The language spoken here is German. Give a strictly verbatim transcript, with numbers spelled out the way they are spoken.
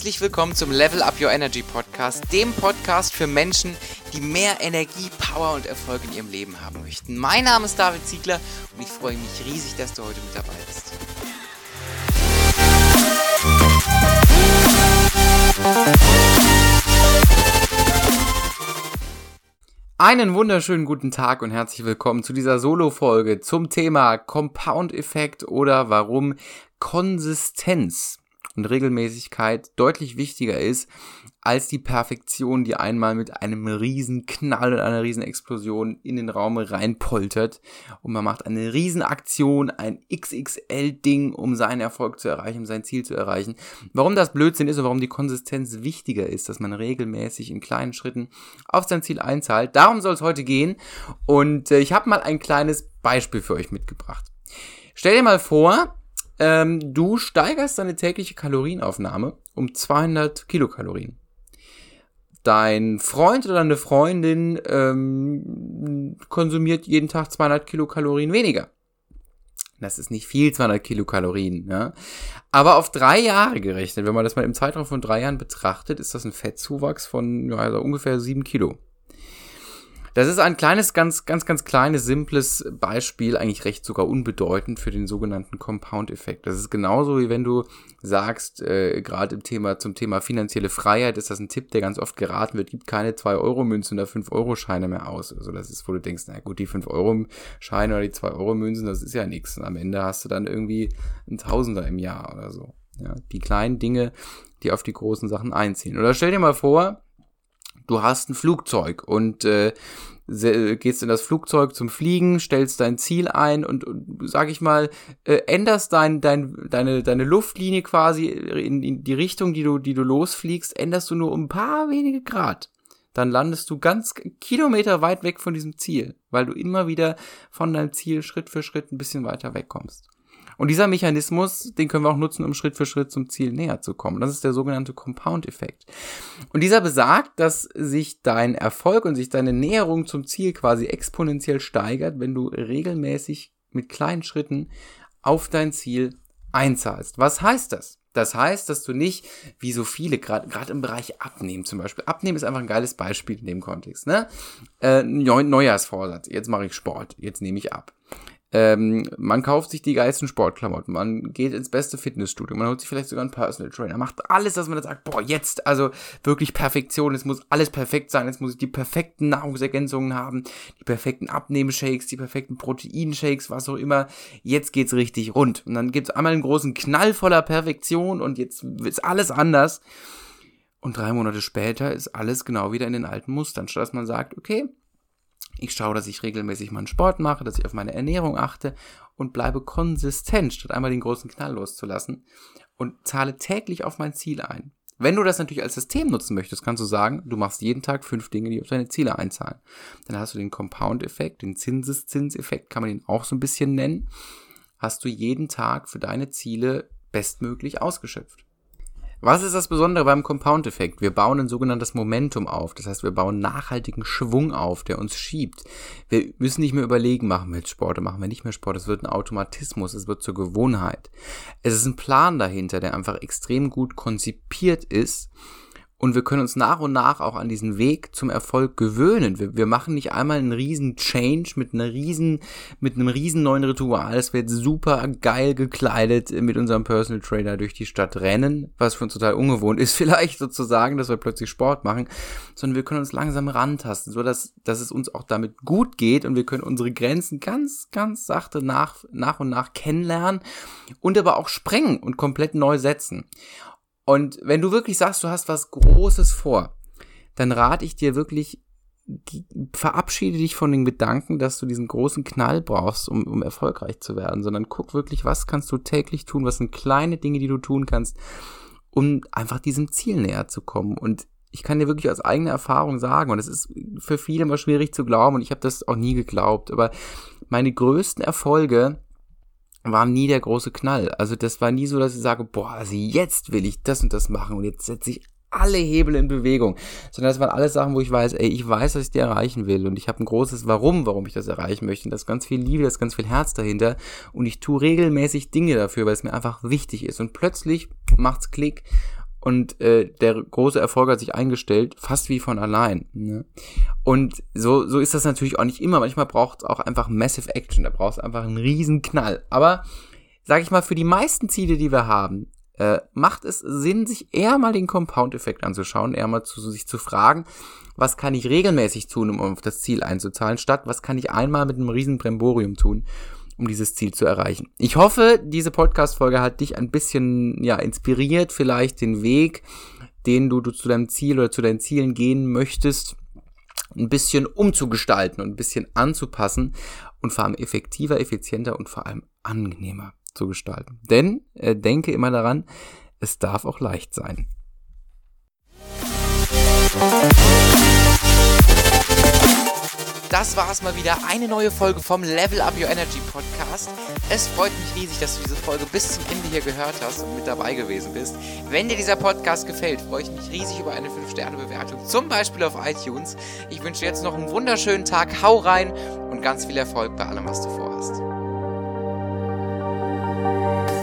Herzlich willkommen zum Level Up Your Energy Podcast, dem Podcast für Menschen, die mehr Energie, Power und Erfolg in ihrem Leben haben möchten. Mein Name ist David Ziegler und ich freue mich riesig, dass du heute mit dabei bist. Einen wunderschönen guten Tag und herzlich willkommen zu dieser Solo-Folge zum Thema Compound-Effekt oder warum Konsistenz und Regelmäßigkeit deutlich wichtiger ist als die Perfektion, die einmal mit einem riesen Knall und einer riesen Explosion in den Raum reinpoltert und man macht eine riesen Aktion, ein X X L-Ding, um seinen Erfolg zu erreichen, um sein Ziel zu erreichen. Warum das Blödsinn ist und warum die Konsistenz wichtiger ist, dass man regelmäßig in kleinen Schritten auf sein Ziel einzahlt, darum soll es heute gehen und äh, ich habe mal ein kleines Beispiel für euch mitgebracht. Stell dir mal vor, Ähm, du steigerst deine tägliche Kalorienaufnahme um zweihundert Kilokalorien. Dein Freund oder deine Freundin ähm, konsumiert jeden Tag zweihundert Kilokalorien weniger. Das ist nicht viel, zweihundert Kilokalorien, ja. Aber auf drei Jahre gerechnet, wenn man das mal im Zeitraum von drei Jahren betrachtet, ist das ein Fettzuwachs von ja, also ungefähr sieben Kilo. Das ist ein kleines, ganz, ganz, ganz kleines, simples Beispiel, eigentlich recht sogar unbedeutend für den sogenannten Compound-Effekt. Das ist genauso, wie wenn du sagst, äh, gerade im Thema, zum Thema finanzielle Freiheit ist das ein Tipp, der ganz oft geraten wird, gibt keine zwei Euro Münzen oder fünf Euro Scheine mehr aus. Also das ist, wo du denkst, na gut, die fünf Euro Scheine oder die zwei Euro Münzen, das ist ja nichts. Und am Ende hast du dann irgendwie ein Tausender im Jahr oder so. Ja, die kleinen Dinge, die auf die großen Sachen einziehen. Oder stell dir mal vor, du hast ein Flugzeug und äh, gehst in das Flugzeug zum Fliegen, stellst dein Ziel ein und, und sag ich mal, äh, änderst dein, dein, deine, deine Luftlinie quasi in, in die Richtung, die du, die du losfliegst, änderst du nur um ein paar wenige Grad. Dann landest du ganz Kilometer weit weg von diesem Ziel, weil du immer wieder von deinem Ziel Schritt für Schritt ein bisschen weiter wegkommst. Und dieser Mechanismus, den können wir auch nutzen, um Schritt für Schritt zum Ziel näher zu kommen. Das ist der sogenannte Compound-Effekt. Und dieser besagt, dass sich dein Erfolg und sich deine Näherung zum Ziel quasi exponentiell steigert, wenn du regelmäßig mit kleinen Schritten auf dein Ziel einzahlst. Was heißt das? Das heißt, dass du nicht, wie so viele, gerade gerade im Bereich Abnehmen zum Beispiel, Abnehmen ist einfach ein geiles Beispiel in dem Kontext, ne? Äh, Neujahrsvorsatz, jetzt mache ich Sport, jetzt nehme ich ab. Ähm, man kauft sich die geilsten Sportklamotten, man geht ins beste Fitnessstudio, man holt sich vielleicht sogar einen Personal Trainer, macht alles, dass man dann sagt, boah, jetzt, also wirklich Perfektion, es muss alles perfekt sein, jetzt muss ich die perfekten Nahrungsergänzungen haben, die perfekten Abnehmshakes, die perfekten Proteinshakes, was auch immer, jetzt geht's richtig rund. Und dann gibt's einmal einen großen Knall voller Perfektion und jetzt ist alles anders. Und drei Monate später ist alles genau wieder in den alten Mustern, statt dass man sagt, okay, ich schaue, dass ich regelmäßig meinen Sport mache, dass ich auf meine Ernährung achte und bleibe konsistent, statt einmal den großen Knall loszulassen und zahle täglich auf mein Ziel ein. Wenn du das natürlich als System nutzen möchtest, kannst du sagen, du machst jeden Tag fünf Dinge, die auf deine Ziele einzahlen. Dann hast du den Compound-Effekt, den Zinseszinseffekt, kann man ihn auch so ein bisschen nennen, hast du jeden Tag für deine Ziele bestmöglich ausgeschöpft. Was ist das Besondere beim Compound-Effekt? Wir bauen ein sogenanntes Momentum auf. Das heißt, wir bauen nachhaltigen Schwung auf, der uns schiebt. Wir müssen nicht mehr überlegen, machen wir jetzt Sport oder machen wir nicht mehr Sport. Es wird ein Automatismus, es wird zur Gewohnheit. Es ist ein Plan dahinter, der einfach extrem gut konzipiert ist. Und wir können uns nach und nach auch an diesen Weg zum Erfolg gewöhnen. Wir, wir machen nicht einmal einen riesen Change mit einer riesen, mit einem riesen neuen Ritual. Es wird super geil gekleidet mit unserem Personal Trainer durch die Stadt rennen, was für uns total ungewohnt ist vielleicht sozusagen, dass wir plötzlich Sport machen, sondern wir können uns langsam rantasten, so dass, dass es uns auch damit gut geht und wir können unsere Grenzen ganz, ganz sachte nach, nach und nach kennenlernen und aber auch sprengen und komplett neu setzen. Und wenn du wirklich sagst, du hast was Großes vor, dann rate ich dir wirklich, verabschiede dich von den Gedanken, dass du diesen großen Knall brauchst, um, um erfolgreich zu werden, sondern guck wirklich, was kannst du täglich tun, was sind kleine Dinge, die du tun kannst, um einfach diesem Ziel näher zu kommen. Und ich kann dir wirklich aus eigener Erfahrung sagen, und es ist für viele immer schwierig zu glauben, und ich habe das auch nie geglaubt, aber meine größten Erfolge war nie der große Knall. Also das war nie so, dass ich sage, boah, also jetzt will ich das und das machen und jetzt setze ich alle Hebel in Bewegung, sondern das waren alles Sachen, wo ich weiß, ey, ich weiß, was ich dir erreichen will und ich habe ein großes Warum, warum ich das erreichen möchte und da ist ganz viel Liebe, da ist ganz viel Herz dahinter und ich tue regelmäßig Dinge dafür, weil es mir einfach wichtig ist und plötzlich macht's Klick und äh, der große Erfolg hat sich eingestellt, fast wie von allein. Ne? Und so so ist das natürlich auch nicht immer. Manchmal braucht es auch einfach Massive Action, da braucht es einfach einen riesen Knall. Aber, sag ich mal, für die meisten Ziele, die wir haben, äh, macht es Sinn, sich eher mal den Compound-Effekt anzuschauen, eher mal zu sich zu fragen, was kann ich regelmäßig tun, um auf das Ziel einzuzahlen, statt was kann ich einmal mit einem riesen Bremborium tun, um dieses Ziel zu erreichen. Ich hoffe, diese Podcast-Folge hat dich ein bisschen ja inspiriert, vielleicht den Weg, den du, du zu deinem Ziel oder zu deinen Zielen gehen möchtest, ein bisschen umzugestalten und ein bisschen anzupassen und vor allem effektiver, effizienter und vor allem angenehmer zu gestalten. Denn, äh, denke immer daran, es darf auch leicht sein. Das war es mal wieder, eine neue Folge vom Level Up Your Energy Podcast. Es freut mich riesig, dass du diese Folge bis zum Ende hier gehört hast und mit dabei gewesen bist. Wenn dir dieser Podcast gefällt, freue ich mich riesig über eine fünf Sterne Bewertung, zum Beispiel auf iTunes. Ich wünsche dir jetzt noch einen wunderschönen Tag, hau rein und ganz viel Erfolg bei allem, was du vorhast.